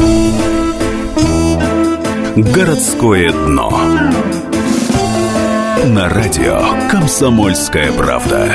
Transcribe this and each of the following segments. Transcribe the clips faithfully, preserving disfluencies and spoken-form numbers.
Городское дно. На радио «Комсомольская правда».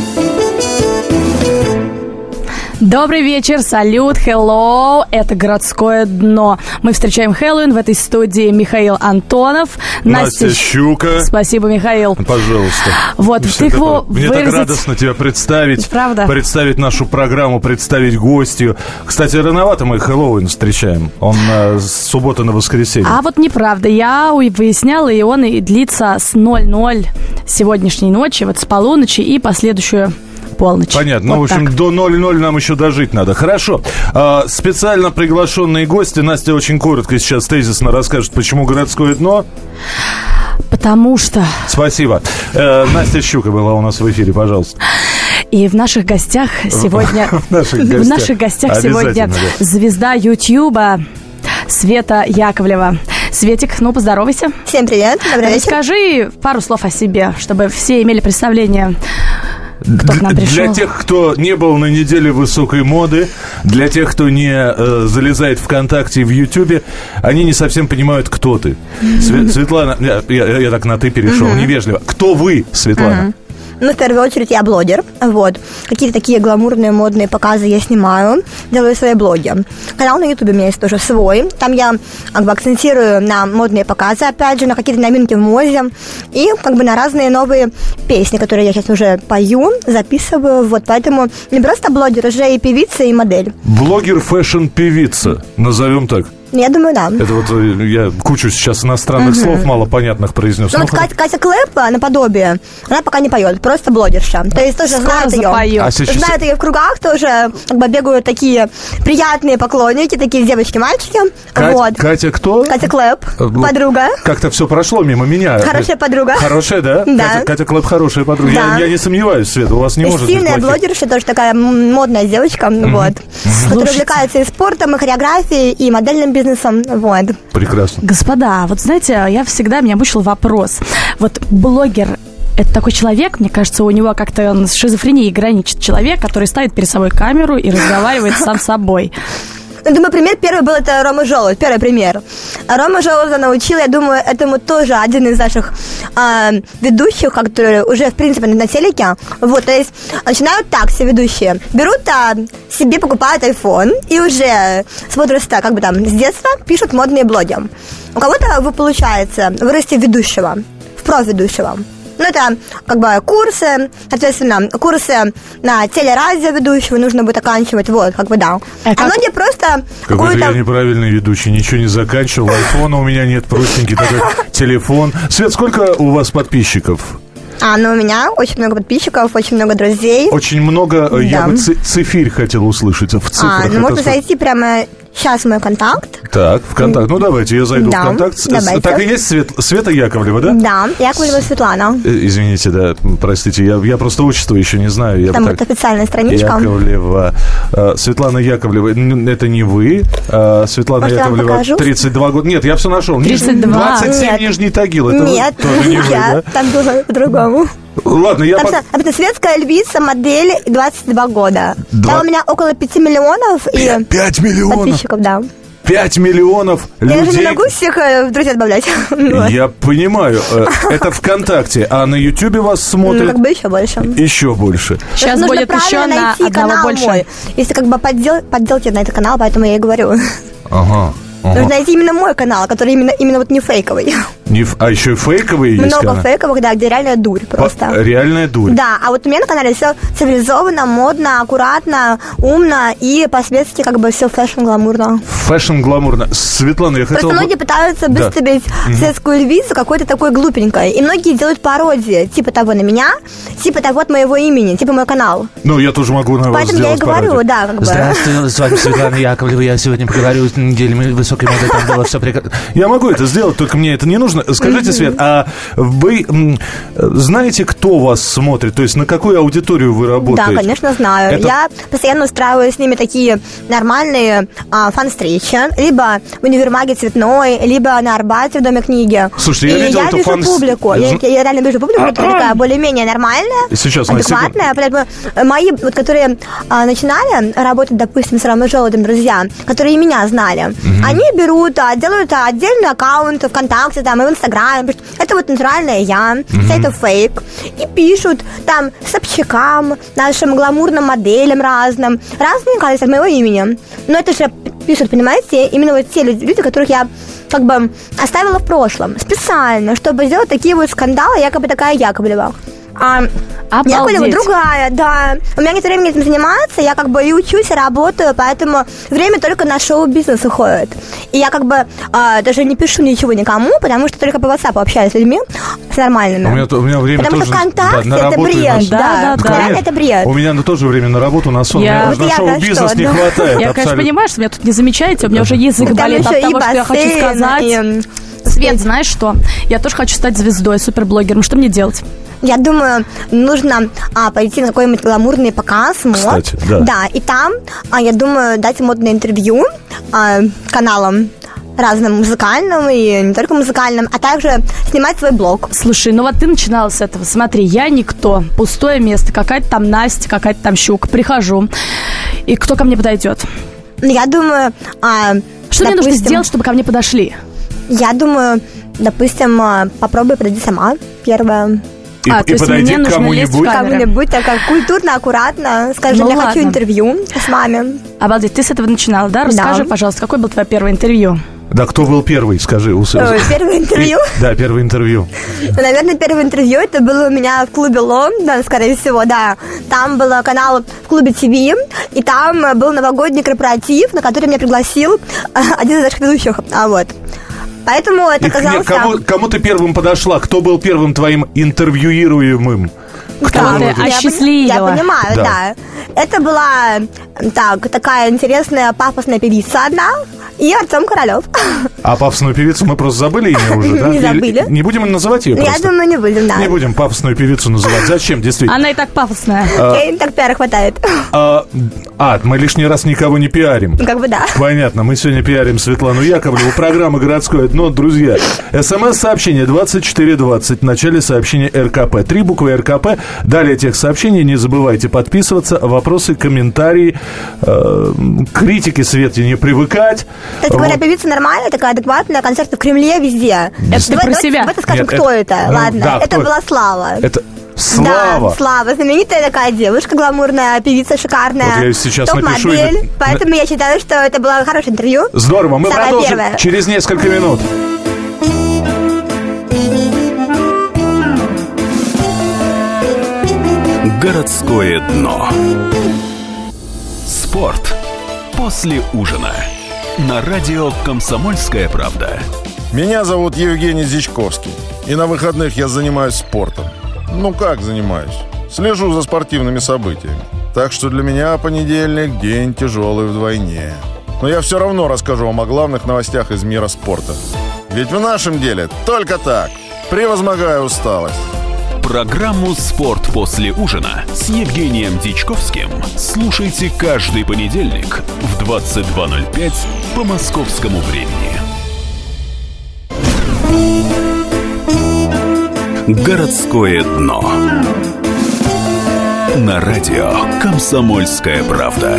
Добрый вечер, салют, hello, это «Городское дно». Мы встречаем Хэллоуин, в этой студии Михаил Антонов, Настя, Настя Щука. Спасибо, Михаил. Пожалуйста. Вот, в тыкву Мне выразить... так радостно тебя представить. Правда? Представить нашу программу, представить гостью. Кстати, рановато мы Хэллоуин встречаем. Он э, с субботы на воскресенье. А вот неправда. Я выясняла, и он и длится с ноль ноль сегодняшней ночи, вот с полуночи и последующую... полночь. Понятно. Вот ну, в общем, так. до ноль ноль нам еще дожить надо. Хорошо. А, специально приглашенные гости. Настя очень коротко сейчас тезисно расскажет, почему «Городское дно». Потому что... Спасибо. Э, Настя Щука была у нас в эфире, пожалуйста. И в наших гостях сегодня... В наших гостях. В наших гостях сегодня звезда Ютьюба Света Яковлева. Светик, ну, поздоровайся. Всем привет, добрый вечер. Расскажи пару слов о себе, чтобы все имели представление... Кто к нам пришел? Для тех, кто не был на неделе высокой моды, для тех, кто не э, залезает ВКонтакте и в Ютубе, они не совсем понимают, кто ты. Свет, Светлана, я, я, я так на ты перешел, uh-huh. невежливо. Кто вы, Светлана? Uh-huh. Ну, в первую очередь, я блогер, вот. Какие-то такие гламурные, модные показы я снимаю, делаю свои блоги. Канал на Ютубе у меня есть тоже свой. Там я как бы акцентирую на модные показы, опять же, на какие-то новинки в моде и как бы на разные новые песни, которые я сейчас уже пою, записываю, вот. Поэтому не просто блогер, уже и певица, и модель. Блогер, фэшн-певица, назовем так. Я думаю, да. Это вот я кучу сейчас иностранных uh-huh. слов малопонятных произнес. Ну, вот Катя, Катя Клэп, наподобие, она пока не поет, просто блогерша. То есть тоже Скоро знают ее. А сейчас... Знают ее в кругах, тоже как бы бегают такие приятные поклонники, такие девочки-мальчики. Кать, вот. Катя кто? Катя Клэп, подруга. Как-то все прошло мимо меня. Хорошая подруга. Хорошая, да? Да. Катя, Катя Клэп хорошая подруга. Да. Я, я не сомневаюсь, Света, у вас не может быть сильная плохих. блогерша, тоже такая модная девочка, mm-hmm. вот, mm-hmm. которая увлекается и спортом, и хореографией, и модельным бизнесом, вот. Прекрасно. Господа, вот знаете, я всегда, меня мучил вопрос. Вот блогер — это такой человек, мне кажется, у него как-то он с шизофренией граничит. Человек, который ставит перед собой камеру и разговаривает сам с собой. Ну, думаю, пример первый был это Рома Желудь, первый пример. Рома Желудь научил, я думаю, этому тоже один из наших э, ведущих, которые уже, в принципе, на телеке. Вот, то есть начинают так все ведущие. Берут, а, себе покупают айфон и уже с возраста, как бы там, с детства пишут модные блоги. У кого-то получается вырасти в ведущего, в профведущего. Ну, это как бы курсы, соответственно, курсы на телерадио ведущего нужно будет оканчивать, вот, как бы, да. А, а многие просто... Какой-то я неправильный ведущий, ничего не заканчивал, айфона у меня нет, простенький такой телефон. Свет, сколько у вас подписчиков? А, ну, у меня очень много подписчиков, очень много друзей. Очень много, да. Я бы цифирь хотел услышать в цифрах. А, ну, можно зайти прямо... Сейчас мой контакт. Так, в контакт. Ну, давайте, я зайду да, в контакт. Давайте. Так и есть Свет, Света Яковлева, да? Да, Яковлева Светлана. Извините, да, простите, я, я просто отчество еще не знаю. Я Там так... вот официальная страничка. Яковлева. Светлана Яковлева, это не вы. Светлана Может, Яковлева, тридцать два года. Нет, я все нашел. тридцать два. двадцать семь Нет. Нижний Тагил. Это Нет, тоже не вы, я, да? там было по-другому. Ладно, я... Там По... что, это светская львица, модель, двадцать два года. Два... Там у меня около пяти миллионов и пять миллионов? подписчиков, да. пять миллионов людей. Я же не могу всех в друзья добавлять. Я понимаю. Это ВКонтакте. А на Ютубе вас смотрят? Ну, как бы еще больше. Еще больше. Сейчас нужно будет еще на одного больше. Мой. Если как бы поддел, подделать на этот канал, поэтому я и говорю. Ага. Ага. Нужно найти именно мой канал, который именно, именно вот не фейковый. Не, а еще и фейковые есть Много каналы? фейковых, да, где реальная дурь просто. По, реальная дурь. Да, а вот у меня на канале все цивилизованно, модно, аккуратно, умно и по-светски как бы все фэшн-гламурно. Фэшн-гламурно. Светлана, я хотел... Просто многие пытаются выставить да. светскую львицу какой-то такой глупенькой. И многие делают пародии, типа того на меня, типа того от моего имени, типа мой канал. Ну, я тоже могу на вас Поэтому сделать я и говорю, пародию. да, как бы. Здравствуйте, с вами Светлана Яковлева. Я сегодня поговорю с неделями высокой моды, там было все прекрасно. Я могу это сделать, только мне это не нужно нужно. Скажите, mm-hmm. Свет, а вы м, знаете, кто вас смотрит? То есть на какую аудиторию вы работаете? Да, конечно, знаю. Это... Я постоянно устраиваю с ними такие нормальные а, фан-встречи. Либо в универмаге Цветной, либо на Арбате в Доме книги. Слушайте, я и видел я эту вижу фан... публику. Я, я реально вижу публику, которая такая более-менее нормальная, Сейчас, адекватная. Поэтому мои, вот, которые а, начинали работать, допустим, с Ромой Желудем, друзья, которые и меня знали, mm-hmm. они берут, а, делают а, отдельный аккаунт ВКонтакте там, и в Инстаграме. Пишут, это вот натуральная я, mm-hmm. это фейк. И пишут там Собчакам, нашим гламурным моделям разным, разные качества моего имени. Но это же пишут, понимаете, именно вот те люди, которых я как бы оставила в прошлом специально, чтобы сделать такие вот скандалы, якобы такая Яковлева. А Яковлева другая, да. У меня нет времени этим заниматься, я как бы и учусь, и работаю, поэтому время только на шоу-бизнес уходит. И я как бы а, даже не пишу ничего никому, потому что только по WhatsApp общаюсь с людьми, с нормальными. У меня, у меня время потому тоже... что ВКонтакте да, это бред, да, да, да, да. Это бред. У меня тоже время на работу, на сон. Я... Мне вот на шоу-бизнес что, не да. хватает. Я, абсолютно. конечно, понимаю, что меня тут не замечаете, у меня уже язык Там болит от того, что я хочу бассейн, сказать. И... Свет, знаешь что? Я тоже хочу стать звездой, суперблогером. Что мне делать? Я думаю, нужно а, пойти на какой-нибудь гламурный показ мод. Кстати, да. Да, и там, а, я думаю, дать модное интервью а, каналам разным музыкальным и не только музыкальным, а также снимать свой блог. Слушай, ну вот ты начинала с этого. Смотри, я никто, пустое место, какая-то там Настя, какая-то там Щука. Прихожу, и кто ко мне подойдет? Я думаю... А, что допустим, мне нужно сделать, чтобы ко мне подошли? Я думаю, допустим, попробуй подойди сама, первая. И, а, и подойди к кому-нибудь. Кому-нибудь, так как культурно, аккуратно. Скажи, ну, я ладно. хочу интервью с вами. Обалдеть, ты с этого начинала, да? Расскажи, да. пожалуйста, какое было твое первое интервью? Да, кто был первый, скажи. У... Первое интервью? Да, первое интервью. Наверное, первое интервью это было у меня в клубе Лондон, скорее всего, да. Там был канал в клубе ТВ, и там был новогодний корпоратив, на который меня пригласил один из наших ведущих. А вот. Поэтому это оказалось... Кому, кому ты первым подошла? Кто был первым твоим интервьюируемым? Кто да, ты осчастливила. Я понимаю, да. да. Это была так, такая интересная пафосная певица одна и Артем Королев. А пафосную певицу мы просто забыли имя уже, да? Не забыли. Не будем называть ее просто? Я думаю, не будем, да. Не будем пафосную певицу называть. Зачем, действительно? Она и так пафосная. Ей так пиара хватает. А, а, мы лишний раз никого не пиарим. Как бы да. Понятно, мы сегодня пиарим Светлану Яковлеву. Программа «Городское дно». Друзья, смс-сообщение двадцать четыре двадцать. В начале сообщения РКП. Три буквы РКП. Далее тех сообщений. Не забывайте подписываться. Вопросы, комментарии. Э, критики Свете не привыкать. Это говоря, вот. Певица нормальная, такая адекватная. Концерты в Кремле, везде. Это ты про себя. Давайте скажем, Нет, кто это, это. Ну, Ладно, да, это кто? была Слава. Это... Слава. Да, Слава, знаменитая такая девушка, гламурная, певица шикарная. Вот я сейчас топ-модель, напишу. поэтому я считаю, что это было хорошее интервью. Здорово, мы Самое продолжим первое. через несколько минут. Городское дно. Спорт после ужина. На радио «Комсомольская правда». Меня зовут Евгений Зичковский. И на выходных я занимаюсь спортом. Ну как занимаюсь? Слежу за спортивными событиями. Так что для меня понедельник день тяжелый вдвойне. Но я все равно расскажу вам о главных новостях из мира спорта. Ведь в нашем деле только так. Превозмогая усталость. Программу «Спорт после ужина» с Евгением Дичковским слушайте каждый понедельник в двадцать два ноль пять по московскому времени. Городское дно. На радио «Комсомольская правда».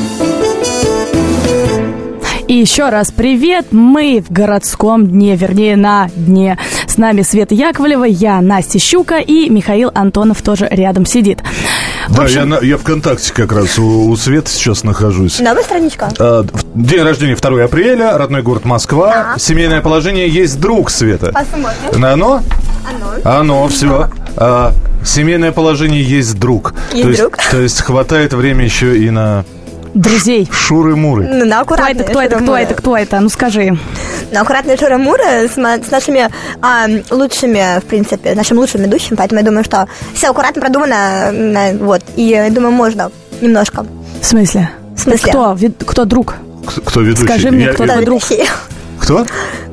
И еще раз привет, мы в городском дне, вернее на дне. С нами Света Яковлева, я Настя Щука и Михаил Антонов тоже рядом сидит. Да, в общем... я, на, я ВКонтакте как раз у, у Светы сейчас нахожусь. Новая страничка. А, день рождения второго апреля, родной город Москва. А. Семейное положение есть друг, Света. Посмотрим. На оно? Оно. Оно, все. А, семейное положение есть друг. Есть то есть, друг. То есть хватает времени еще и на... Друзей. Шуры-муры. Ну, на кто это, кто это, кто это, кто это? Ну, скажи. На аккуратные шуры-муры с, с нашими а, лучшими, в принципе, нашим лучшим ведущим. Поэтому я думаю, что все аккуратно продумано. Вот. И я думаю, можно немножко. В смысле? В смысле? Кто? Вед... Кто друг? Кто ведущий? Скажи мне, я, кто я... твой друг? Кто?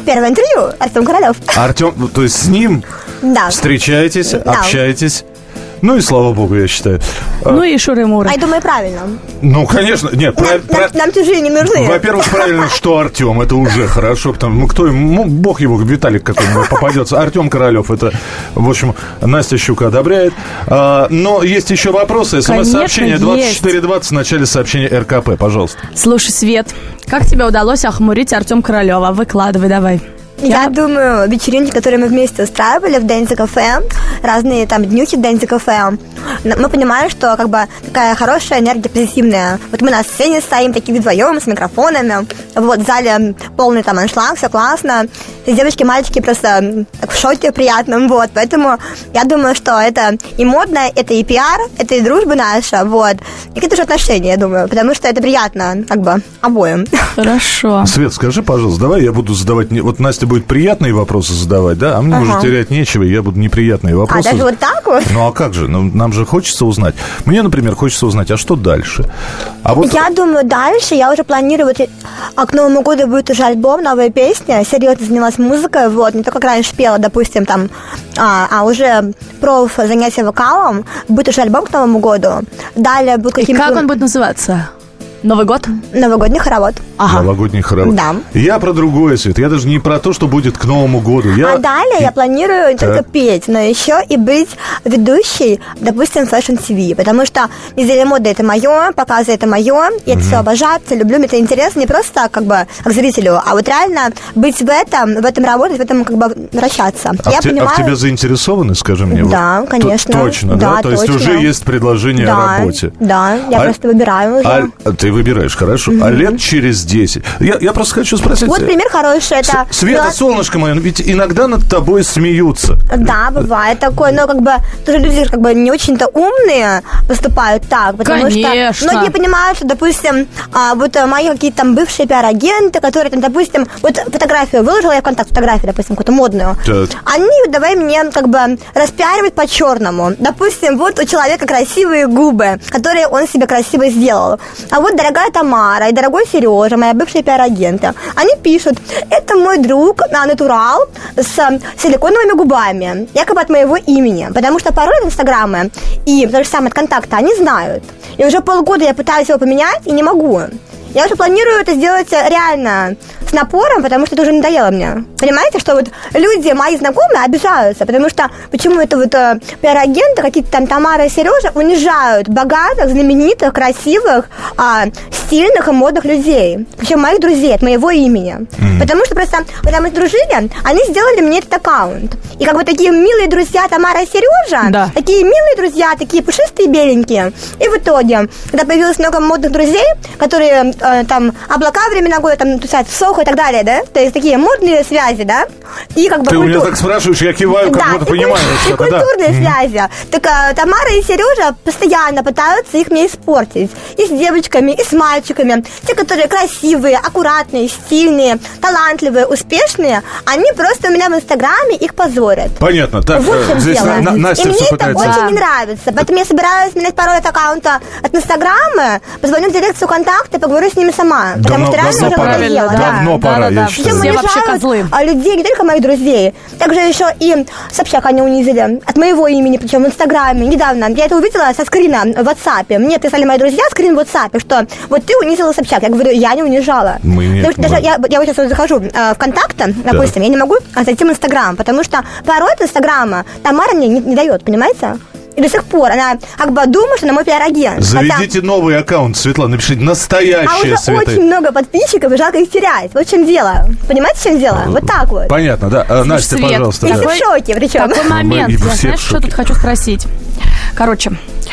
Первое интервью. Артем Королев. Артем, то есть с ним Да. встречаетесь, Да. общаетесь. Ну и слава богу, я считаю. Ну и шуры-муры. А я думаю, правильно. Ну, конечно, нет, Нам, прав- нам- прав- нам чужие не нужны. Во-первых, правильно, что Артем, это уже хорошо, потому ну, кто ему, бог его, Виталик какой-нибудь попадется. Артем Королев, это, в общем, Настя Щука одобряет. А, но есть еще вопросы. СМС-сообщение Конечно, двадцать четыре двадцать, в начале сообщения РКП, пожалуйста. Слушай, Свет, как тебе удалось охмурить Артем Королева? Выкладывай давай. Я думаю, вечеринки, которые мы вместе устраивали в Дэнси Кафе, разные там днюхи в Дэнси Кафе, мы понимали, что как бы такая хорошая энергия позитивная. Вот мы на сцене стоим такие вдвоем с микрофонами, вот в зале полный там аншлаг, все классно. И девочки, мальчики просто так в шоке приятном, вот. Поэтому я думаю, что это и модно, это и пиар, это и дружба наша, вот. И какие-то же отношения, я думаю, потому что это приятно как бы обоим. Хорошо. Свет, скажи, пожалуйста, давай я буду задавать... не- Вот Настя будет приятные вопросы задавать, да? А мне Ага. уже терять нечего, я буду неприятные А вопросы. даже вот так вот? Ну а как же? Ну, нам же хочется узнать. Мне, например, хочется узнать, а что дальше? А вот... Я думаю, дальше я уже планирую, вот, а к Новому году будет уже альбом, новая песня, серьезно занялась музыкой, вот, не только как раньше пела, допустим, там, а, а уже проф занятия вокалом, будет уже альбом к Новому году, далее будет И каким-то... как он будет называться? Новый год? Новогодний хоровод. Ага. Новогодний хоровод. Да. Я про другое, Свет. Я даже не про то, что будет к Новому году. Я... А далее я планирую не только Так. петь, но еще и быть ведущей, допустим, Fashion ти ви, потому что неделя моды это мое, показы это мое, я это все обожаю, это люблю, мне это интересно не просто так, как бы как зрителю, а вот реально быть в этом, в этом работать, в этом как бы вращаться. А, я в те- понимаю... а в тебя заинтересованы, скажи мне? Да, вот? конечно. Т- Точно, да? Да, То есть точно. уже есть предложение да, о работе. Да, я А- просто выбираю уже. А, а ты выбираешь, хорошо. А лет через десять? Я, я просто хочу спросить... Вот пример хороший, это... С- Света, была- солнышко мое, ведь иногда над тобой смеются. Да, бывает такое, но как бы тоже люди как бы не очень-то умные поступают так, потому Конечно. что многие понимают, что, допустим, а, вот а, мои какие-то там бывшие пиар-агенты, которые там, допустим, вот фотографию выложила я в контакт, фотографию, допустим, какую-то модную, Так. они давай мне как бы распиаривать по-черному. Допустим, вот у человека красивые губы, которые он себе красиво сделал. А вот дорогая Тамара и дорогой Сережа, мои бывшие пиар-агенты, они пишут, это мой друг, а, натурал с а, силиконовыми губами, якобы от моего имени, потому что пароль от Инстаграма и то же самое от контакта они знают. И уже полгода я пытаюсь его поменять и не могу. Я уже планирую это сделать реально с напором, потому что это уже надоело мне. Понимаете, что вот люди, мои знакомые, обижаются, потому что почему это вот э, пиар-агенты, какие-то там Тамара и Сережа унижают богатых, знаменитых, красивых, э, стильных и модных людей. Причем моих друзей от моего имени. Mm. Потому что просто, когда мы дружили, они сделали мне этот аккаунт. И как бы такие милые друзья Тамара и Сережа, Да. такие милые друзья, такие пушистые, беленькие. И в итоге, когда появилось много модных друзей, которые э, там облака времена года там тусят в Сохо и так далее, да? То есть такие модные связи, да? И как бы Ты у меня культур- так спрашиваешь, я киваю, как да, будто и понимаю куль- и что-то, да. культурные связи. Так а, Тамара и Сережа постоянно пытаются их мне испортить. И с девочками, и с мальчиками. Те, которые красивые, аккуратные, стильные, талантливые, успешные, они просто у меня в Инстаграме их позорят. Понятно. Так, Вот в чем э, здесь дело. На- На- И Настя мне все это пытается... очень Да. не нравится. Поэтому я собираюсь менять пароль от аккаунта от Инстаграма, позвоню в дирекцию контакта и поговорю с ними сама. Потому Давно- что реально давно уже пора. надоело. Да. Давно Да, пора, да, я да. считаю. Причем Все вообще унижают, козлы. а, людей, не только моих друзей, также еще и Собчак они унизили от моего имени, причем в Инстаграме. Недавно я это увидела со скрина в WhatsApp. Мне прислали мои друзья скрин в WhatsApp, что вот ты унизила Собчак. Я говорю, я не унижала. Мы не- Потому что даже мы- я, я вот сейчас вот захожу э, в контакты, допустим, я не могу зайти в Инстаграм, потому что пароль от Инстаграма Тамара мне не, не дает, понимаете? И до сих пор она как бы думает, что она мой пиар-агент. Заведите новый аккаунт, Светлана, напишите А настоящая уже Света. очень много подписчиков, и жалко их терять. Вот в чем дело. Понимаете, в чем дело? Вот так вот. Понятно, да. А, Настя, Свет, пожалуйста. И да. все в шоке, причем. Такой момент. Мы Я, все знаешь, в что шоке. тут хочу спросить? Короче,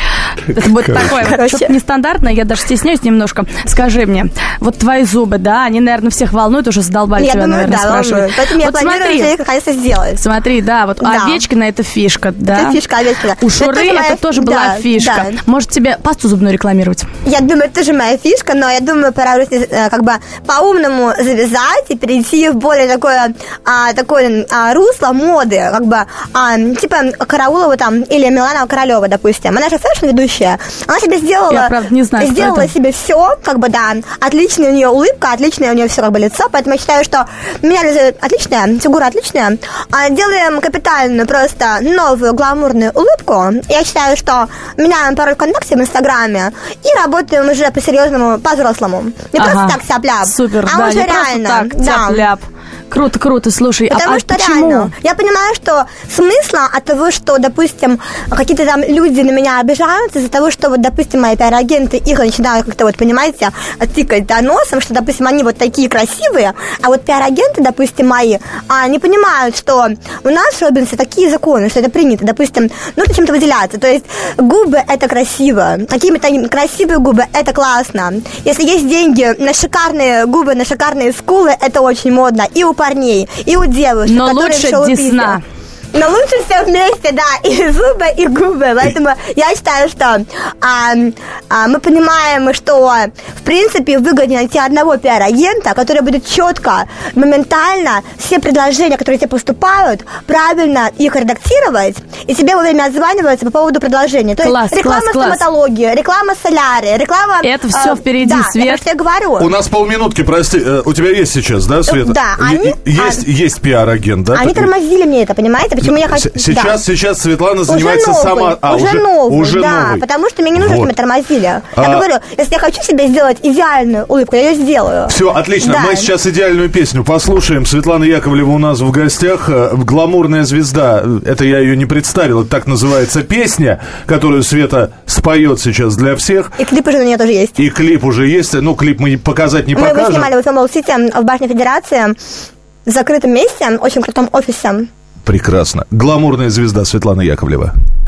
это будет такое, Короче. что-то нестандартное, я даже стесняюсь немножко. Скажи мне, вот твои зубы, да, они, наверное, всех волнуют, уже задолбали Я тебя, думаю, наверное, да, спрашивать. волнует. Поэтому я Вот планирую смотри, это наконец-то сделать. смотри, да, вот у Да. Овечкина это фишка, да? Это фишка Овечкина. У Это Шуры тоже моя- это тоже была да, фишка. да. Может, тебе пасту зубную рекламировать? Я думаю, это тоже моя фишка, но я думаю, пора уже э, как бы по-умному завязать и перейти в более такое, а, такое а, русло моды, как бы, а, типа Караулова там или Милана Королева, допустим, она же фэшн-ведущая, она себе сделала, Я, правда, не знаю, сделала себе все, как бы, да, отличная у нее улыбка, отличное у нее все, как бы, лицо, поэтому я считаю, что меня отличная, фигура отличная, а делаем капитальную, просто новую гламурную улыбку. Я считаю, что меняем пароль ВКонтакте в Инстаграме и работаем уже по-серьезному, по-взрослому. Не ага. просто так тяп-ляп, Супер, а да, уже не реально. Просто так, да. тяп-ляп. Круто, круто, слушай, Потому а, что а почему? реально, я понимаю, что смысла от того, что, допустим, какие-то там люди на меня обижаются из-за того, что, вот, допустим, мои пиар-агенты их начинают как-то, вот, понимаете, тыкать доносом, что, допустим, они вот такие красивые, а вот пиар-агенты, допустим, мои, а, не понимают, что у нас в шоу-бизнесе такие законы, что это принято, допустим, нужно чем-то выделяться, то есть губы – это красиво, какими-то красивые губы – это классно, если есть деньги на шикарные губы, на шикарные скулы, это очень модно, и у парней, и у девушек, но которые лучше в шоу-бизнесе. десна. Но лучше все вместе, да, и зубы, и губы. Поэтому я считаю, что а, а, мы понимаем, что, в принципе, выгоднее найти одного пиар-агента, который будет четко, моментально все предложения, которые тебе поступают, правильно их редактировать, и тебе во время отзваниваться по поводу предложения. То класс, есть реклама класс, класс. стоматологии, реклама солярии, реклама... Это все э, впереди, да, Свет. это что я говорю. У нас полминутки, прости, э, у тебя есть сейчас, да, Света? Да, они- Есть, а- есть пиар-агент, да? Они такой? тормозили мне это, понимаете? Почему я хочу... С- Сейчас, да. сейчас Светлана Уже занимается новый, сама... А, уже, новый, уже да, новый. потому что мне не нужно, Вот. чтобы меня тормозили. Я А- говорю, если я хочу себе сделать идеальную улыбку, я ее сделаю. Все, отлично. Да. Мы сейчас идеальную песню послушаем. Светлана Яковлева у нас в гостях. Э, Гламурная звезда. Это я ее не представил. Это так называется песня, которую Света споет сейчас для всех. И клип уже на нее тоже есть. И клип уже есть. Ну, клип мы показать не Мы его покажем. снимали в Фэмбол-Сити, в Башне Федерации, в закрытом месте, очень крутом офисе. Прекрасно. Гламурная звезда Светлана Яковлева.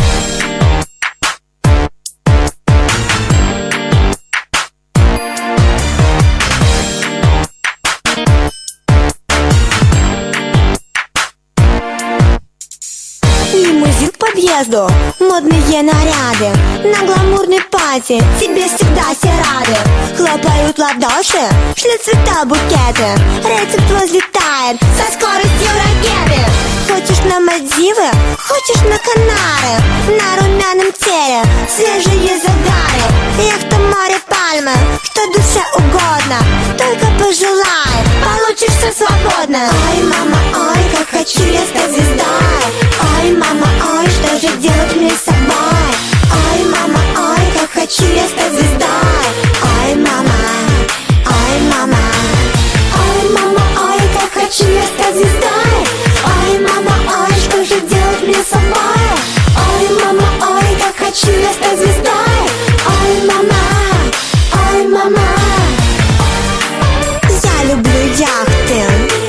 Лимузин к подъезду, модные наряды, на гламурной пати тебе всегда все рады. Хлопают ладоши, шлют цвета букеты, рейтинг взлетает со скоростью ракеты. Хочешь на Мальдивы, хочешь на Канары, на румяном теле свежие загары. Яхта, море, пальмы, что душе угодно, только пожелай, получишь все свободно. Ой, мама, ой, как хочу я стать звездой. Ой, мама, ой, что же делать мне с собой? Ой, мама, ой, как хочу я стать звездой. Ой, мама, ой, мама. Ой, мама, ой, как хочу я стать звездой. Ой, мама, ой, что же делать мне с собой? Ой, мама, ой, как хочу я стать звездой. Ой, мама, ой, мама. Я люблю яхты,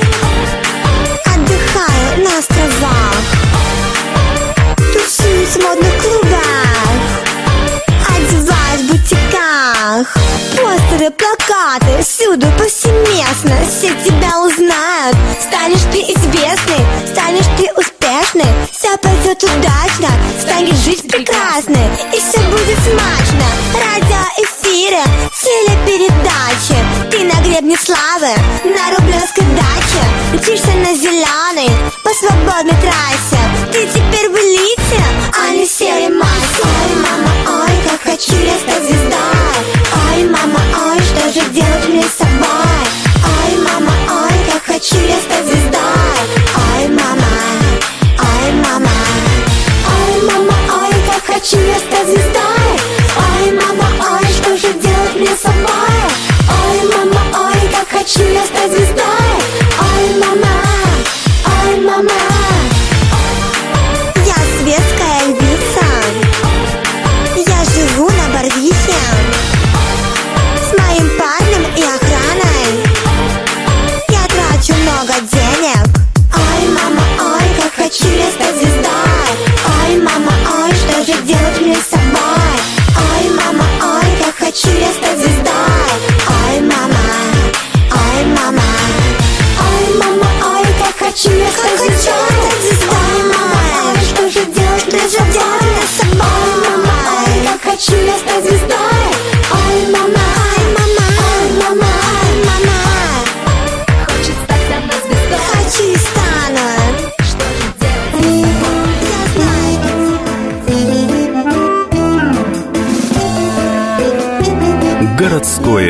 отдыхаю на островах, тусуюсь в модных клубах, одеваюсь в бутиках. Постеры, плакаты, всюду повсеместно, все тебя узнают. Станешь ты известной, станешь ты успешной, все пойдет удачно, станешь жить прекрасной, и все будет смачно. Радиоэфиры, телепередачи, ты на гребне славы, на рублевской даче, мчишься на зеленой, по свободной трассе. Ты теперь в элите, а не в серой массе. Ой, мама, ой, как хочу я стать звездой. Ой, мама, ой, что же делать мне с собой? Ой, мама, ой, как хочу я стать звездой. Ой, мама, ой, мама. Ой, мама, ой, как хочу я стать звездой. Ой, мама, ой, что же делать мне с собой? Ой, мама, ой, как хочу я стать звездой.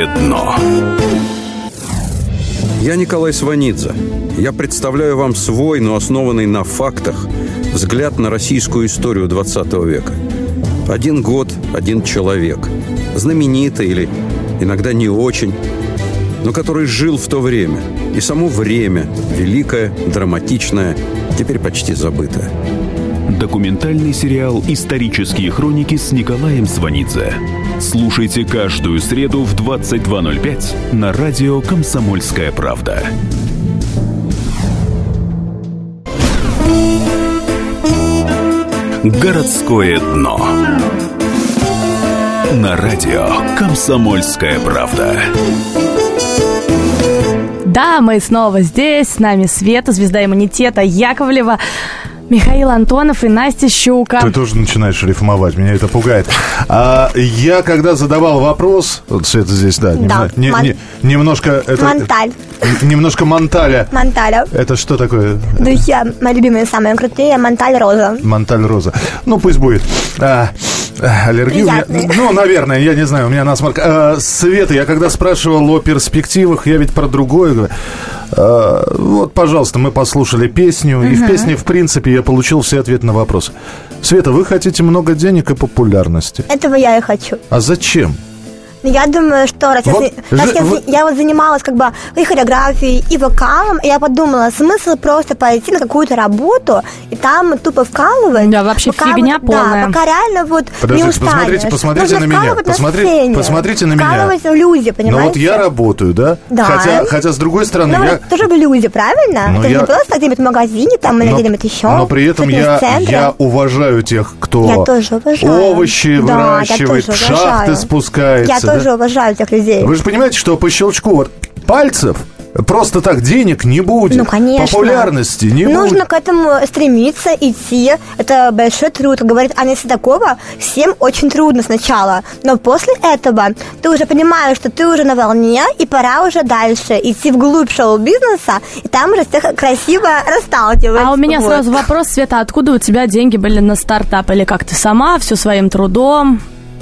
«Городское дно». Я Николай Сванидзе. Я представляю вам свой, но основанный на фактах, взгляд на российскую историю двадцатого века. Один год, один человек. Знаменитый или иногда не очень, но который жил в то время. И само время, великое, драматичное, теперь почти забытое. Документальный сериал «Исторические хроники» с Николаем Сванидзе. Слушайте каждую среду в двадцать два ноль пять на радио «Комсомольская правда». «Городское дно». На радио «Комсомольская правда». Да, мы снова здесь. С нами Света, звезда иммунитета Яковлева, Михаил Антонов и Настя Щука. Ты тоже начинаешь рифмовать, меня это пугает. А, я когда задавал вопрос, вот Света здесь, да, да не, мон... не, немножко... Это, Монталь. Немножко Монталя. Монталя. Это что такое? Духи мои любимые, самые крутые. Монталь роза. Монталь роза. Ну, пусть будет. А, аллергия у меня... Ну, наверное, я не знаю, у меня насморк. А, Света, я когда спрашивал о перспективах, я ведь про другое говорю. А, вот, пожалуйста, мы послушали песню, uh-huh. и в песне, в принципе, я получил все ответы на вопросы. Света, вы хотите много денег и популярности? Этого я и хочу. А зачем? Я думаю, что раз, вот, я, раз же, я, вы... я вот занималась как бы и хореографией, и вокалом, и я подумала, смысл просто пойти на какую-то работу и там тупо вкалывать. Да, вообще фигня вот, полная. Да, пока реально вот Подождите, не устанешь. Посмотрите, посмотрите Нужно на меня. Посмотри, на сцене, посмотрите на меня. Вкалывать в люди, понимаете? Ну вот я работаю, да? Да. Хотя, хотя с другой стороны, ну, я... тоже в люди, правильно? Но Ты я... не просто где-нибудь в магазине там или где-нибудь еще. Но при этом я, я уважаю тех, кто я тоже уважаю. овощи да, выращивает, я тоже в шахты уважаю. спускается. Я да? тоже уважаю тех людей. Вы же понимаете, что по щелчку вот пальцев просто так денег не будет. Ну, конечно. Популярности не Нужно будет. Нужно к этому стремиться, идти. Это большой труд. Как говорит Аня Седокова, всем очень трудно сначала. Но после этого ты уже понимаешь, что ты уже на волне, и пора уже дальше идти вглубь шоу-бизнеса, и там уже всех красиво расталкивать. А у меня вот. сразу вопрос, Света, откуда у тебя деньги были на стартап? Или как ты сама, все своим трудом?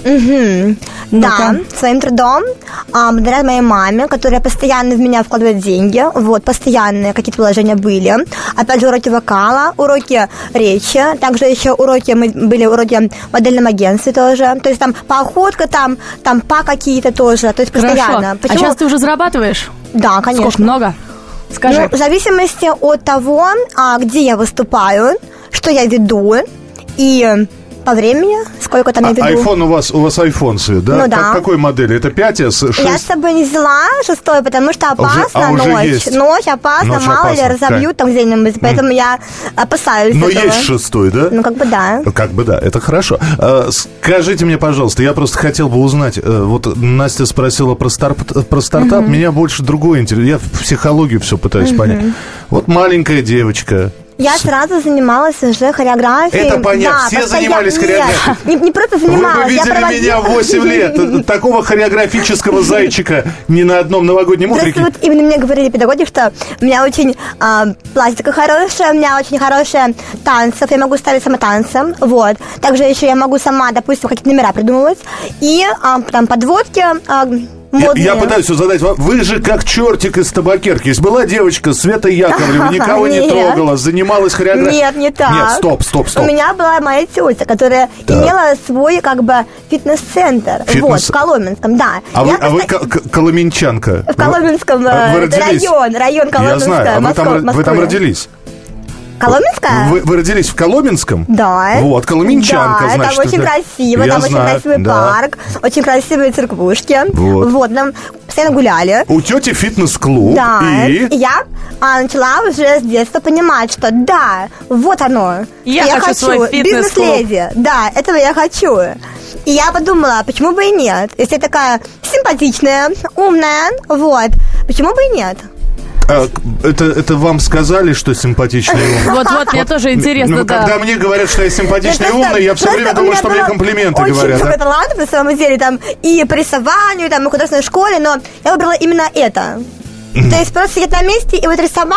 Угу. Да, своим трудом, а, благодаря моей маме, которая постоянно в меня вкладывает деньги, вот, постоянные какие-то вложения были. Опять же, уроки вокала, уроки речи, также еще уроки, мы были уроки в модельном агентстве тоже, то есть там походка, там, там па какие-то тоже, то есть постоянно. Почему? А сейчас ты уже зарабатываешь? Да, конечно. Сколько, много? Скажи. Ну, в зависимости от того, а, где я выступаю, что я веду, и... по времени, сколько там я веду. Айфон у вас, у вас айфон, Свет, да? Ну да. Как, какой модели? Это пять эс, шесть? Я с собой не взяла шестой, потому что опасно, а уже, а ночь. Есть. Ночь опасно, Ночь мало опасно. ли разобьют там где-нибудь, поэтому mm. я опасаюсь Но этого. есть шестой, да? Ну, как бы да. Как бы да, это хорошо. А, скажите мне, пожалуйста, я просто хотел бы узнать, вот Настя спросила про, стар, про стартап, mm-hmm. меня больше другое интересует. Я в психологию все пытаюсь mm-hmm. понять. Вот маленькая девочка. Я сразу занималась уже хореографией. Это понятно, да, все постоянно. занимались хореографией. Нет, не, не просто занималась. Вы бы видели проводила... меня в восемь лет. Такого хореографического зайчика ни на одном новогоднем утре. Просто вот именно мне говорили педагоги, что у меня очень а, пластика хорошая, у меня очень хорошая танцев, я могу ставить сама танцы, вот. Также еще я могу сама, допустим, какие-то номера придумывать. И а, там подводки... А, Я, я пытаюсь задать вам. Вы же как чертик из табакерки. Если была девочка Света Яковлева, никого не трогала, занималась хореографией. Нет, не так. Нет, стоп, стоп, стоп. У меня была моя тетя, которая да. имела свой как бы фитнес-центр. Фитнес... Вот, в Коломенском, да. А вы, просто... а вы к- коломенчанка? В Коломенском вы, а, вы родились? район, район Коломенская, Я знаю, а вы, Москва, там, вы там родились? Коломенская? Вы, вы родились в Коломенском? Да. Вот, коломенчанка, да, значит. там очень да. красиво, Я там знаю, очень красивый да. парк, очень красивые церквушки. Вот. Вот, нам постоянно гуляли. У тети фитнес-клуб. Да, и... и я а, начала уже с детства понимать, что да, вот оно. Я, я хочу, хочу свой фитнес-клуб. бизнес-леди. Да, этого я хочу. И я подумала, почему бы и нет? Если я такая симпатичная, умная, вот, почему бы и нет? А, это, это вам сказали, что симпатичный и умный? Вот-вот, мне тоже интересно, ну, да. Когда мне говорят, что я симпатичный и умный, я все время думаю, что мне комплименты говорят. Очень много талантов, на самом деле, там, и по рисованию, там, и в художественной школе, но я выбрала именно это. То есть просто сидеть на месте и вот рисовать,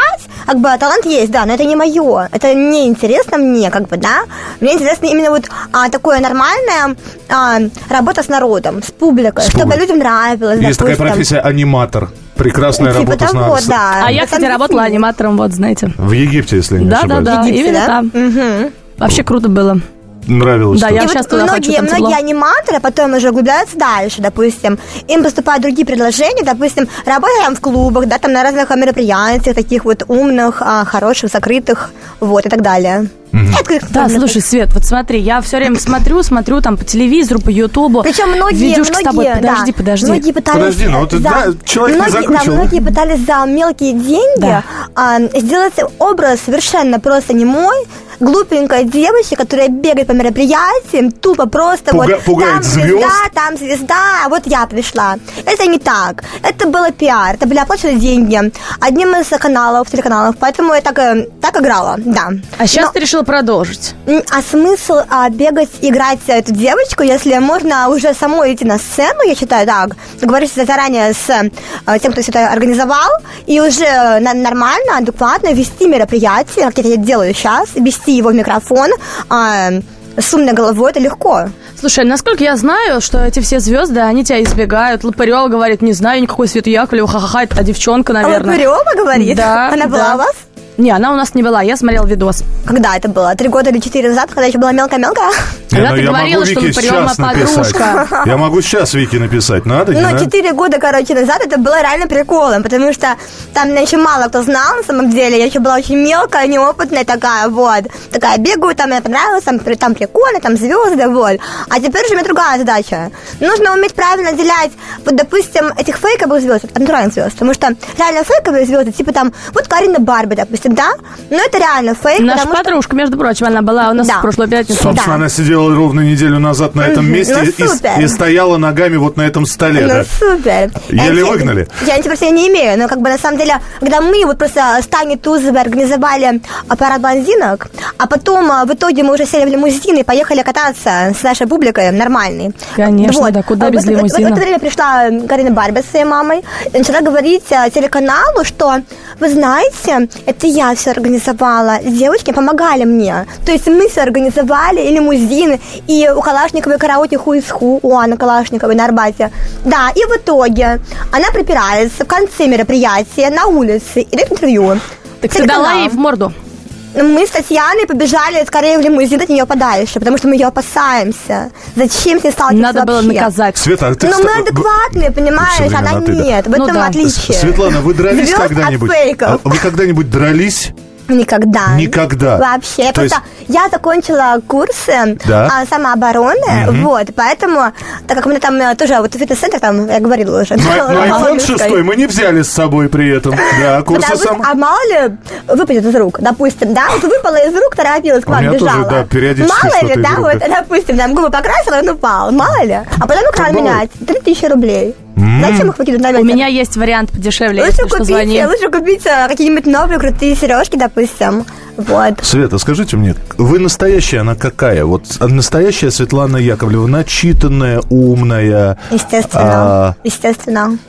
как бы талант есть, да, но это не мое, это не интересно мне, как бы, да. Мне интересно именно вот а, такое нормальное а, работа с народом, с публикой, с чтобы публикой. Людям нравилось. Есть допустим. такая профессия аниматор. Прекрасная типа работа того, с да. А я, кстати, работала аниматором, вот, знаете. В Египте, если я не да, ошибаюсь. Да, да, да, Египте, именно да? там. Угу. Вообще круто было. Нравилось. Да, что? я И сейчас вот туда многие, хочу, там тепло. многие аниматоры потом уже углубляются дальше, допустим, им поступают другие предложения, допустим, работа там в клубах, да, там на разных мероприятиях, таких вот умных, а, хороших, закрытых, вот, и так далее. Mm-hmm. Да, слушай, Свет, вот смотри, я все время смотрю, смотрю там по телевизору, по Ютубу. Причем многие, видюшки многие, с тобой. Подожди, да, подожди. Многие пытались, подожди, ну вот за, да, человек многие, не закончил. Да, многие пытались за мелкие деньги Да. а, сделать образ совершенно просто не мой, глупенькая девочка, которая бегает по мероприятиям, тупо просто Пуга- вот пугает там звезд. звезда, там звезда, а вот я пришла. Это не так. Это было пиар, это были оплачены деньги одним из каналов, телеканалов, поэтому я так, э, так играла, да. А сейчас Но- ты решила продолжить. М, А смысл а, бегать, играть эту девочку, если можно уже самой идти на сцену, я считаю, так, договориться заранее с а, тем, кто все это организовал, и уже на- нормально, адекватно вести мероприятие, как я это делаю сейчас, вести его в микрофон а, с умной головой, это легко. Слушай, насколько я знаю, что эти все звезды, они тебя избегают. Лопырева говорит, не знаю никакой Свету Яковлеву, ха-ха-ха, это девчонка, наверное. А Лопырева говорит? Да. Она была да. у вас? Не, она у нас не была, я смотрела видос. Когда это было? Три года или четыре назад, когда еще была мелкая-мелкая? Когда ну, ты я говорила, могу что Вике Лопырева сейчас моя написать. подружка. Я могу сейчас Вике написать. Надо, не Ну, надо? четыре года, короче, назад это было реально приколом, потому что там меня еще мало кто знал, на самом деле. Я еще была очень мелкая, неопытная такая, вот. Такая бегаю, там мне понравилось, там, при- там прикольно, там звезды, вот. А теперь же у меня другая задача. Нужно уметь правильно отделять, вот, допустим, этих фейковых звезд от натуральных звезд, потому что реально фейковые звезды, типа там, вот Карина Барби, допустим, да? Но это реально фейк, Наша потому что... подружка, между прочим, она была у нас Да. в прошлую пятницу. Собственно, Да. она сидела ровно неделю назад на этом Мгм, месте ну, и, супер. и стояла ногами вот на этом столе. Ну, да? супер. Еле Я- выгнали. Я ничего себе не имею, но как бы на самом деле, когда мы вот просто с Таней Тузовой организовали а, парад блондинок, а потом а, в итоге мы уже сели в лимузин и поехали кататься с нашей публикой нормальной. Конечно, да, куда А без вот, вот- лимузина? Вот в это время пришла Карина Барби с своей мамой и начала говорить а, телеканалу, что, вы знаете, это я все организовала, девочки помогали мне. То есть мы все организовали, и лимузины, и у Калашниковой караоке ху из ху, у Анны Калашниковой на Арбате. Да, и в итоге она припирается в конце мероприятия на улице и дает интервью. Так ты дала ей в морду. Мы с Татьяной побежали скорее в лимузин от нее подальше, потому что мы ее опасаемся. Зачем с ней сталкиваться Надо было вообще? наказать. Света, а ты... Но кста- мы адекватные, понимаешь, Всё время она на «ты», да. нет. В Ну этом да. отличие. Светлана, вы дрались Звезд от когда-нибудь? фейков. А Вы когда-нибудь дрались? Никогда. Никогда. Вообще. Я То просто я закончила курсы Да. а, самообороны, вот, поэтому, так как у меня там э, тоже вот фитнес-центр, там, я говорила уже. Ну, на а- ну, айфон Лондонской. шесть мы не взяли с собой при этом. Да, курсы Потому что, сам... а мало ли выпадет из рук, допустим, да, вот выпала из рук, торопилась к У вам, меня тоже, бежала. да, периодически мало что-то ли, из да, рук, вот, да. допустим, там губы покрасила, он упал, мало ли. А потом экран бывает. менять, три тысячи рублей. Зачем их выкидывать на У ветер? меня есть вариант подешевле, Лучше если что, звони. купить, лучше купить э, какие-нибудь новые крутые сережки, допустим. Вот. Света, скажите мне, вы настоящая, она какая? Вот настоящая Светлана Яковлева, начитанная, умная, Естественно. а, Естественно.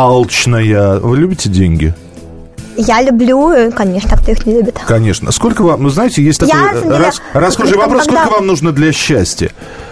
алчная. Вы любите деньги? Я люблю, э, конечно, кто их не любит. Конечно. Сколько вам, ну знаете, есть такой Я, на самом деле, рас- расхожий когда- вопрос, сколько вам нужно для счастья?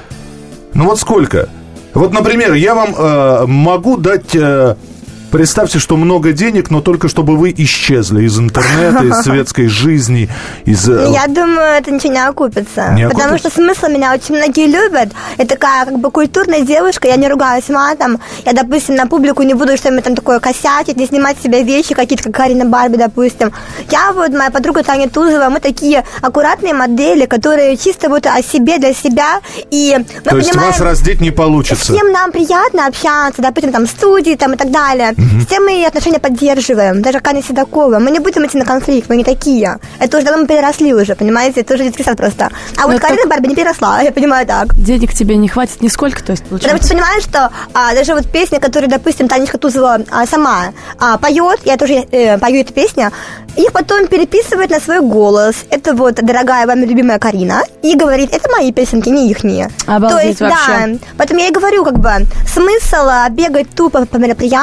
Ну вот сколько? Вот, например, я вам э, могу дать... э, Представьте, что много денег, но только чтобы вы исчезли из интернета, из светской жизни, из... э, Я думаю, это ничего не окупится. Не потому окупится? что смысл меня очень многие любят. Я такая, как бы, культурная девушка, я не ругаюсь матом. Я, допустим, на публику не буду что-нибудь там такое косячить, не снимать с себя вещи какие-то, как Карина Барби, допустим. Я вот, моя подруга Таня Тузова, мы такие аккуратные модели, которые чисто вот о себе, для себя. И мы То есть понимаем, вас раздеть не получится? с кем нам приятно общаться, допустим, там, в студии, там, и так далее. С тем мы и отношения поддерживаем. Даже как Аня Седокова. Мы не будем идти на конфликт, мы не такие. Это уже давно мы переросли уже, понимаете? Это уже детский сад просто. А вот Ну, Карина так- Барби не переросла, я понимаю так. Денег тебе не хватит нисколько, то есть, Потому получается? что понимаешь, что а, даже вот песни, которые, допустим, Танечка Тузова а, сама а, поет, я тоже э, пою эту песню, их потом переписывает на свой голос. Это вот дорогая вами любимая Карина. И говорит, это мои песенки, не ихние. Обалдеть То есть, вообще. да. Поэтому я и говорю, как бы, смысл а, бегать тупо по мероприятиям, если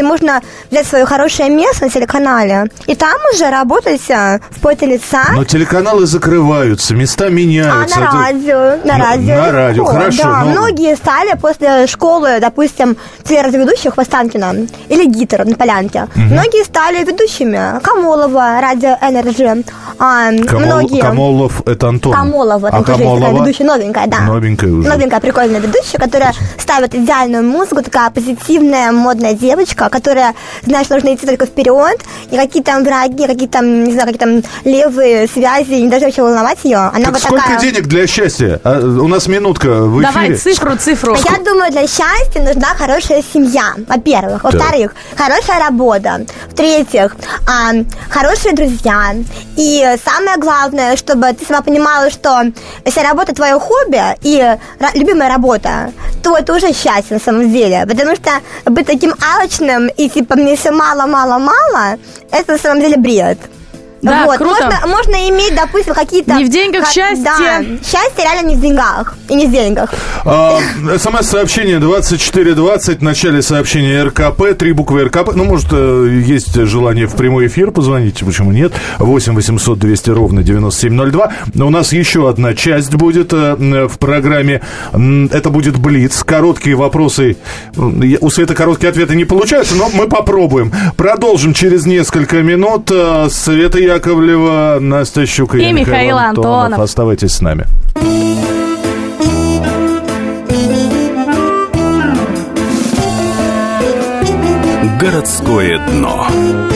можно взять свое хорошее место на телеканале и там уже работать в поте лица. Но телеканалы закрываются, места меняются. А на радио, на радио. На радио, хорошо. Да, но... многие стали после школы, допустим, телерадиоведущих в Останкино или Гитер на Полянке. Угу. Многие стали ведущими. Камолова, Радио Энерджи. А, Камол... многие... Камолов, это Антон. Камолова, там а тоже Камолова... есть такая ведущая, новенькая, да. Новенькая уже. Новенькая, прикольная ведущая, которая ставит идеальную музыку, такая позитивная, модная девочка, которая, знаешь, нужно идти только вперед, и какие там враги, какие там, не знаю, какие там левые связи, не должны вообще волновать ее. Она так вот сколько такая... денег для счастья? А, у нас минутка в эфире. Давай цифру, цифру. Я думаю, для счастья нужна хорошая семья, во-первых. Во-вторых, хорошая работа. В-третьих, а, хорошие друзья. И самое главное, чтобы ты сама понимала, что если работа твое хобби и ра- любимая работа, то это уже счастье на самом деле. Потому что быть таким алчным и типа мне все мало-мало-мало, это на самом деле бред. Да, вот. круто. Можно, можно иметь, допустим, какие-то... Не в деньгах как, счастье. Да, счастье реально не в деньгах и не в деньгах. А, СМС-сообщение двадцать четыре двадцать, в начале сообщения РКП, три буквы РКП. Ну, может, есть желание в прямой эфир позвонить, почему нет? восемь восемьсот двести ровно девяносто семь ноль два. Но у нас еще одна часть будет в программе. Это будет Блиц. Короткие вопросы. У Светы короткие ответы не получаются, но мы попробуем. Продолжим через несколько минут. Света Яковлева, Настя Щука и Михаил Антонов. Антонов. Оставайтесь с нами. Городское дно.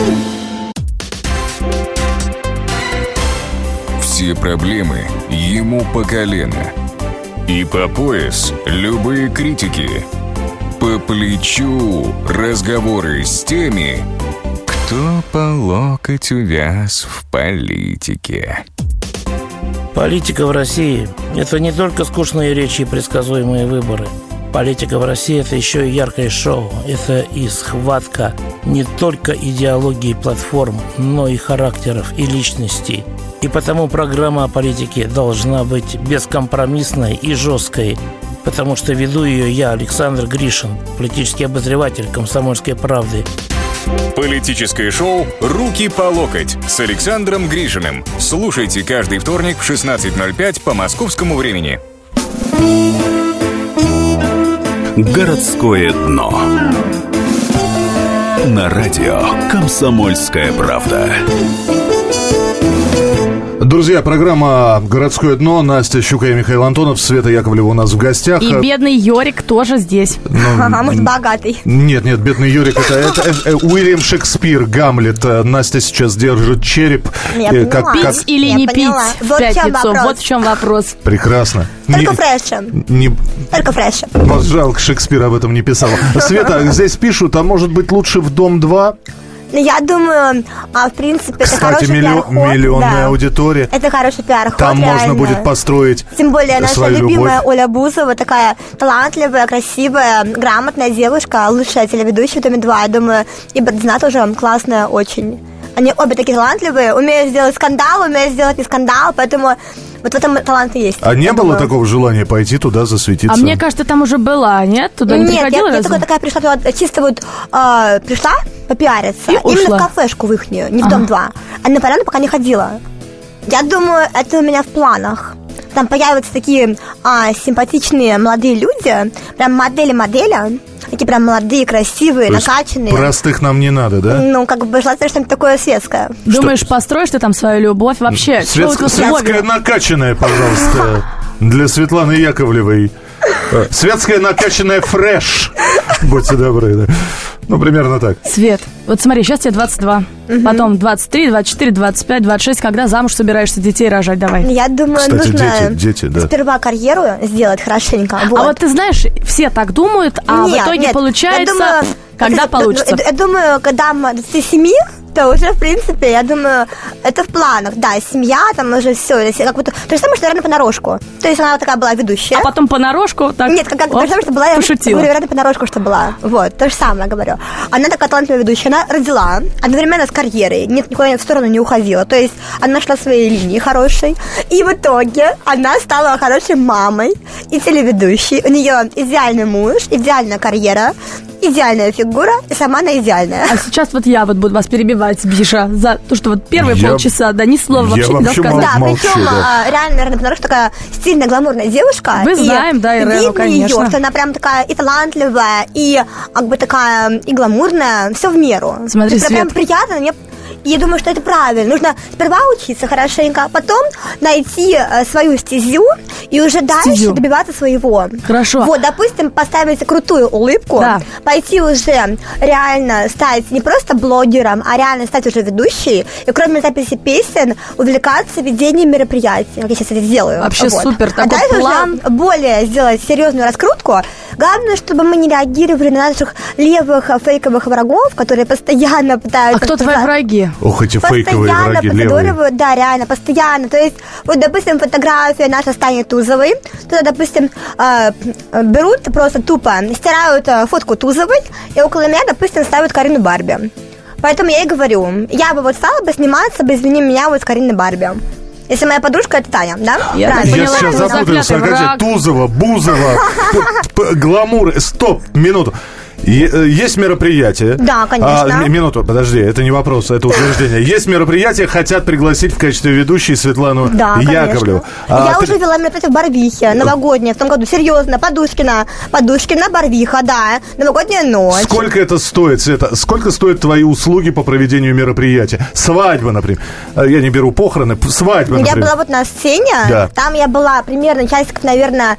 Все проблемы ему по колено. И по пояс любые критики. По плечу разговоры с теми, кто по локоть увяз в политике. Политика в России – это не только скучные речи и предсказуемые выборы. Политика в России – это еще и яркое шоу. Это и схватка не только идеологии платформ, но и характеров и личностей. И потому программа о политике должна быть бескомпромиссной и жесткой, потому что веду ее я, Александр Гришин, политический обозреватель «Комсомольской правды». Политическое шоу «Руки по локоть» с Александром Гришиным. Слушайте каждый вторник в шестнадцать ноль пять по московскому времени. Городское дно. На радио «Комсомольская правда». Друзья, программа «Городское дно». Настя Щука и Михаил Антонов. Света Яковлева у нас в гостях. И бедный Йорик тоже здесь. Ну, а может, богатый? Нет, нет, бедный Йорик. Это, это, это Уильям Шекспир, Гамлет. Настя сейчас держит череп. Я э, поняла. как, Пить как... или Я не поняла. пить в Вот в чем пятницу? вопрос. Вот в чем вопрос. Прекрасно. Только Не- фреша. Не... Только фреша. Вот жалко, Шекспир об этом не писал. Света, здесь пишут, а может быть лучше в Дом два? Ну, я думаю, а, в принципе, это Кстати, хороший миллион, пиар-ход. миллионная Да. аудитория. Это хороший пиар-ход, Там реально. можно будет построить Тем более наша свою любимая любовь. Оля Бузова, такая талантливая, красивая, грамотная девушка, лучшая телеведущая в Доме два. Я думаю, и Бородина тоже классная очень. Они обе такие талантливые, умеют сделать скандал, умеют сделать не скандал, поэтому вот в этом талант и есть. А не я было думаю. такого желания пойти туда засветиться? А мне кажется, там уже была, нет? Туда не Нет, приходила я, я разве? только такая пришла туда, чисто вот э, пришла попиариться. И Именно ушла. в кафешку в ихнюю, не в Дом два. А на поляну пока не ходила. Я думаю, это у меня в планах. Там появятся такие а, симпатичные молодые люди, прям модели-модели, такие прям молодые, красивые, То есть накачанные. простых нам не надо, да? Ну, как бы желательно что-нибудь такое светское. Думаешь, построишь ты там свою любовь? Вообще, что Светск- вот в Светская условиях? накачанная, пожалуйста, для Светланы Яковлевой. Светская накачанная фреш. Будьте добры, да. Ну, примерно так. Свет, вот смотри, сейчас тебе двадцать два, потом двадцать три, двадцать четыре, двадцать пять, двадцать шесть. Когда замуж собираешься, детей рожать? Давай. Я думаю, Кстати, нужно дети, дети, да. сперва карьеру сделать хорошенько. А вот ты знаешь, все так думают, а Нет, в итоге нет, получается, я думаю, когда я- получится. Я, я думаю, когда мы двадцати семи, то уже, в принципе, я думаю, это в планах. Да, семья, там уже все. Как будто, то же самое, что, наверное, понарошку. То есть она вот такая была ведущая. А потом понарошку так. Нет, как, как оп, то же самое, что была, я пошутила. говорю, наверное, понарошку, что была. Вот, то же самое говорю. Она такая талантливая ведущая, она родила одновременно с карьерой, нет, никуда в сторону не уходила. То есть она нашла своей линии хорошей. И в итоге она стала хорошей мамой и телеведущей. У нее идеальный муж, идеальная карьера. идеальная фигура, и сама она идеальная. А сейчас вот я вот буду вас перебивать, Биша, за то, что вот первые Я- полчаса, да, ни слова я вообще не вообще дал сказать. Да, молчу, причем да. а, реально, наверное, потому что такая стильная, гламурная девушка. Мы и знаем, да, Ирену, видно конечно. ее, что она прям такая и талантливая, и как бы такая и гламурная, все в меру. Смотри, То есть прям Свет. приятно, мне... И я думаю, что это правильно. Нужно сперва учиться хорошенько, а потом найти э, свою стезю и уже дальше Стезю. добиваться своего. Хорошо. Вот, допустим, поставить крутую улыбку, Да. пойти уже реально стать не просто блогером, а реально стать уже ведущей, и кроме записи песен увлекаться ведением мероприятий, как я сейчас это делаю. Вообще супер, А такой дальше план. уже более сделать серьезную раскрутку. Главное, чтобы мы не реагировали на наших левых а, фейковых врагов, которые постоянно А пытаются... кто твои поза- враги? Ох, эти фейковые Постоянно враги левые. подзадоривают, да, реально, постоянно. То есть, вот, допустим, фотография наша станет Тузовой, туда, допустим, э, берут просто тупо, стирают э, фотку Тузовой, и около меня, допустим, ставят Карину Барби. Поэтому я и говорю, я бы вот стала бы сниматься, бы, извини меня, вот с Кариной Барби. Если моя подружка, это Таня, да? Я так Правильно. Я поняла, сейчас это запутался. заклятый Окончательно. враг. Тузова, Бузова, п- п- гламур. Стоп, минуту. Е- э, Есть мероприятие. Да, конечно. А, м- минуту, подожди, это не вопрос, это утверждение. Есть мероприятие, хотят пригласить в качестве ведущей Светлану Да, Яковлеву. конечно. А, Я ты- уже вела мероприятие в Барвихе, новогоднее, в том году, серьезно, Подушкина, Подушкина, Барвиха, да, новогодняя ночь. Сколько это стоит, Света? Сколько стоят твои услуги по проведению мероприятия? Свадьба, например. А, Я не беру похороны, п- свадьба, Я например. была вот на сцене, Да. там я была примерно часиков, наверное,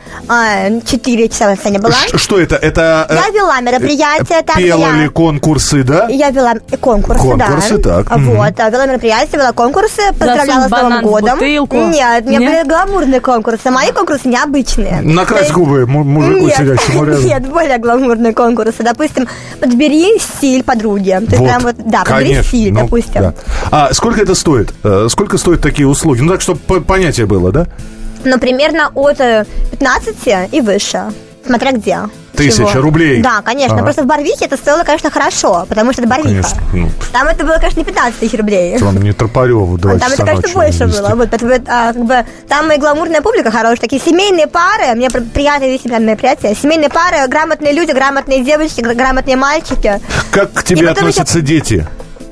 четыре часа на сцене была. Ш- Что это? Это... э, Я вела мероприятие, там Пела я... ли конкурсы, да? Я вела конкурсы, Конкурсы, да. так, мгм. Вот, а, вела мероприятие, вела конкурсы, поздравляла с банан Новым в годом. бутылку. Нет, у меня Нет? были гламурные конкурсы, мои конкурсы необычные. Накрась То есть- губы му- мужику, Нет, сидящему рядом. Нет, более гламурные конкурсы. Допустим, подбери стиль подруги. То есть Вот, прям вот, да, подбери конечно, стиль, ну, допустим. да. А сколько это стоит? Э, Сколько стоят такие услуги? Ну, так, чтобы по- понятие было, да? Ну, примерно от э, пятнадцати и выше. Смотря где. Тысяча Чего. рублей? Да, конечно. Ага. Просто в Барвихе это стоило, конечно, хорошо, потому что это Барвиха. Конечно. Ну, Там это было, конечно, не пятнадцать тысяч рублей. вам не Тропареву два А там часа это, конечно, ночи больше вести. было. Вот, поэтому, а, как бы, там и гламурная публика хорошая. Такие семейные пары. Мне при- приятно вести прям мероприятия. Семейные пары, грамотные люди, грамотные девочки, гра- грамотные мальчики. Как к тебе И потом относятся дети?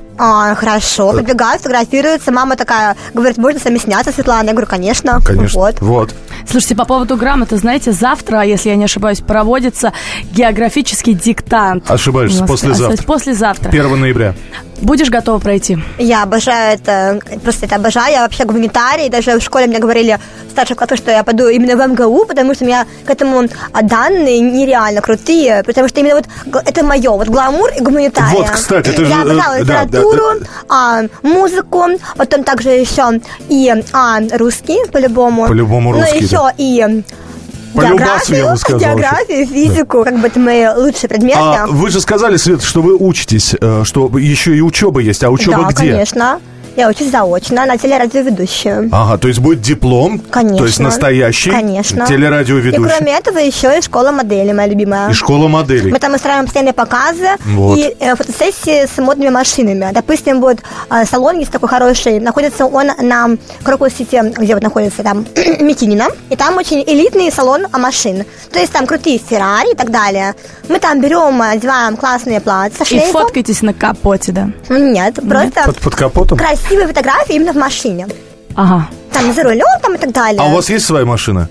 А, хорошо, подбегают, фотографируются. Мама такая говорит, можно с вами сняться, Светлана? Я говорю, конечно. Конечно. Вот. Вот. Слушайте, по поводу грамоты, знаете, завтра, если я не ошибаюсь, проводится географический диктант. Ошибаешься, У нас- послезавтра. Послезавтра. первого ноября. Будешь готова пройти? Я обожаю это, просто это обожаю. Я вообще гуманитарий. Даже в школе мне говорили в старших классах, что я пойду именно в эм гэ у, потому что у меня к этому а, данные нереально крутые. Потому что именно вот г- это мое, вот гламур и гуманитария. Вот, кстати, ты же, Я э, обожала да, литературу, да, а, музыку, потом также еще и а, русский, по-любому. По-любому русский, Ну, еще да. и По любасу, я бы сказал, географию, физику, как бы это мои лучшие предметы. А вы же сказали, Свет, что вы учитесь, э, что еще и учеба есть. А учеба Да, где? конечно. Я учусь заочно на телерадиоведущую. Ага, то есть будет диплом, Конечно. то есть настоящий Конечно. телерадиоведущий. И кроме этого еще и школа модели, моя любимая. И школа моделей. Мы там устраиваем постоянные показы Вот. и э, фотосессии с модными машинами. Допустим, вот э, салон есть такой хороший, находится он на Крокус-Сити, где вот находится там Микинина, и там очень элитный салон а, машин. То есть там крутые Феррари и так далее. Мы там берем, одеваем классные платья со И шлейфом. фоткайтесь на капоте, да? Нет, просто Под, под капотом? красивые фотографии именно в машине. Ага. Там за рулем там и так далее. А у вас есть своя машина?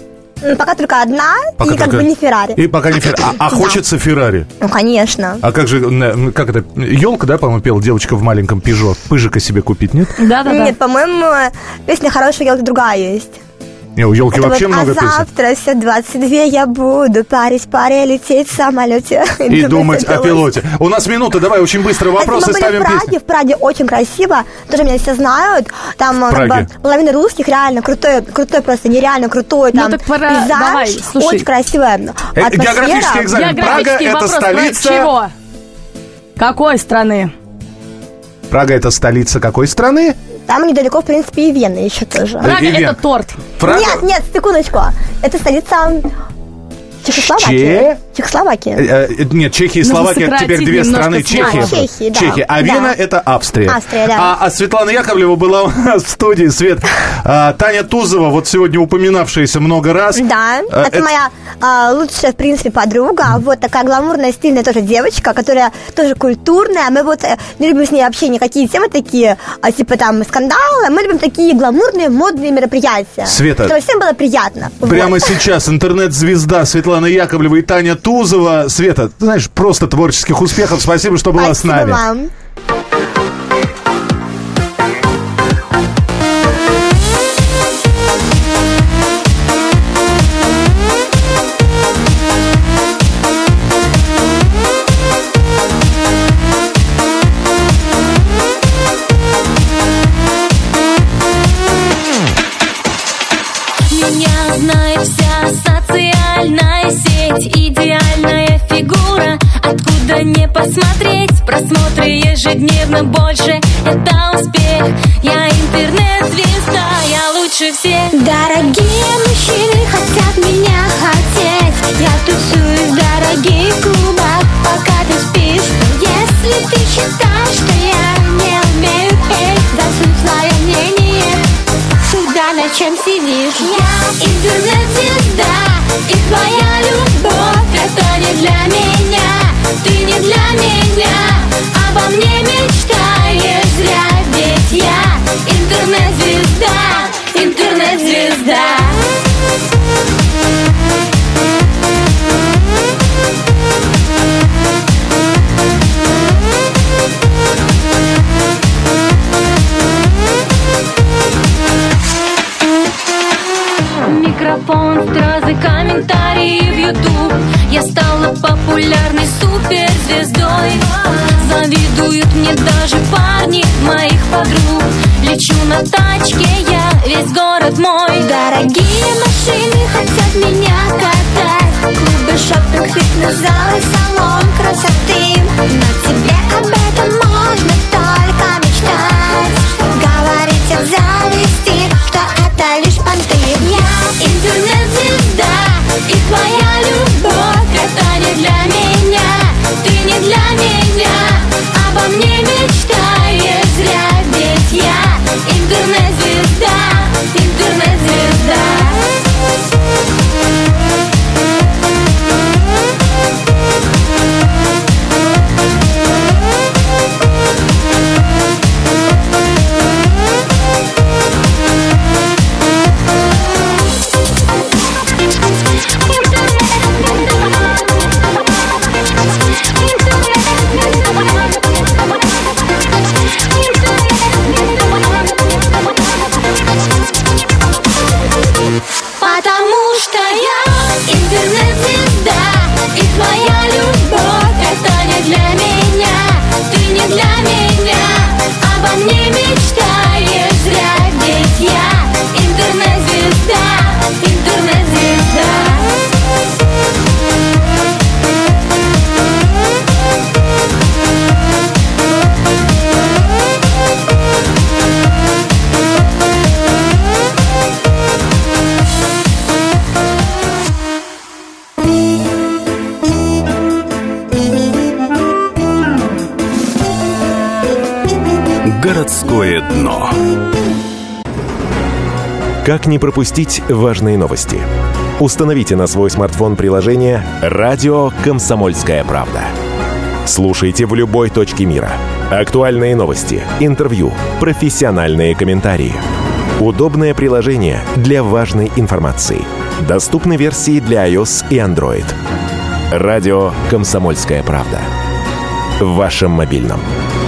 М, Пока только одна, Пока и как только- бы не Феррари. И пока не Феррари. А, а Да. хочется Феррари. Ну, конечно. А как же, м, как это, елка, да, по-моему, пела девочка в маленьком Пежо? Пыжика себе купить, нет? Да-да-да. Нет, по-моему, песня «Хорошая елка» другая есть. Не, у елки Это вообще вот, много а песен. завтра все двадцать две я буду парить в паре, лететь в самолете. И думать о пилоте. У нас минута, давай очень быстро вопросы Мы были ставим в Праге, песни. в Праге очень красиво, тоже меня все знают, там как Праге. бы, половина русских реально крутой, крутой просто, нереально крутой, Ну там так пора- пейзаж, давай, слушай. очень красивая Э, атмосфера. географический экзамен. Прага Географический это вопрос. столица. Чего? Какой страны? Прага это столица какой страны? Там недалеко, в принципе, и Вена еще тоже. Прага и Вен. это торт. Прага? Нет, нет, секундочку, это столица Чехословакия. Чехословакия. Э, э, нет, Чехия и Нужно Словакия теперь сократить две немножко страны. слово. Чехия. Чехия, да. Чехия. А Да. Вена — это Австрия. Австрия, да. А, а Светлана Яковлева была у нас в студии. Свет, а, Таня Тузова, вот сегодня упоминавшаяся много раз. Да, А, это, моя а, лучшая, в принципе, подруга. Вот такая гламурная, стильная тоже девочка, которая тоже культурная. Мы вот э, не любим с ней вообще никакие темы такие, а, типа там скандалы. Мы любим такие гламурные, модные мероприятия. Света, чтобы всем было приятно. Прямо Вот. сейчас интернет-звезда Светлана Яковлева и Таня Тузова. Света, ты знаешь, просто творческих успехов. Спасибо, что была Спасибо с нами. вам. Меня знает вся социальная сеть, идеальная фигура, откуда не посмотреть. Просмотры ежедневно больше, это успех. Я интернет-звезда, я лучше всех. Дорогие мужчины хотят меня хотеть. Я тусую в дорогих клубах, пока ты спишь. Если ты считаешь, что я не умею петь, засунь свое мнение сюда, на чем сидишь. Я интернет-звезда, и твоя любовь — это не для меня. Ты не для меня, обо мне мечтаешь зря. Ведь я интернет-звезда, интернет-звезда. Микрофон, стразы, комментарии в YouTube. Я стала популярной суперзвездой. Завидуют мне даже парни моих подруг. Лечу на тачке, я весь город мой. Дорогие машины хотят меня катать. Клубы, шопинг, фитнес-залы, салон красоты. Но тебе об этом можно только мечтать. Говорить о зависти, что это лишь понты. Я интернет-звезда, и твоя любовь — это не для меня. Ты не для меня, обо мне мечтаешь зря. Ведь я интернет-звезда, интернет-звезда. Потому что я интернет-звезда, и твоя любовь — это не для меня. Ты не для меня, обо мне мечтаешь зря. Ведь я интернет-звезда, интернет-звезда. Городское дно. Как не пропустить важные новости? Установите на свой смартфон приложение «Радио Комсомольская правда». Слушайте в любой точке мира. Актуальные новости, интервью, профессиональные комментарии. Удобное приложение для важной информации. Доступны версии для iOS и Android. «Радио Комсомольская правда». В вашем мобильном.